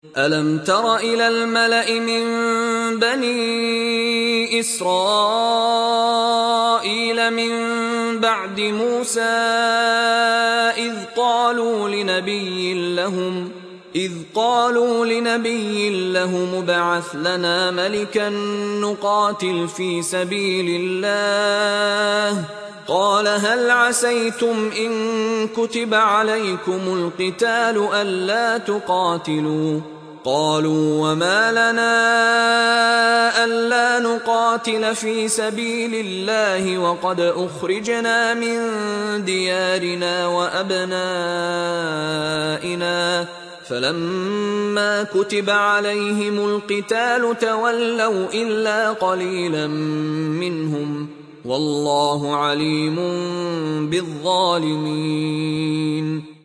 ألم تر إلى الملأ من بني إسرائيل من بعد موسى إذ قالوا لنبي لهم ابعث لنا ملكا نقاتل في سبيل الله قال هل عسيتم إن كتب عليكم القتال ألا تقاتلوا قالوا وما لنا ألا نقاتل في سبيل الله وقد أخرجنا من ديارنا وأبنائنا فلما كتب عليهم القتال تولوا إلا قليلا منهم والله عليم بالظالمين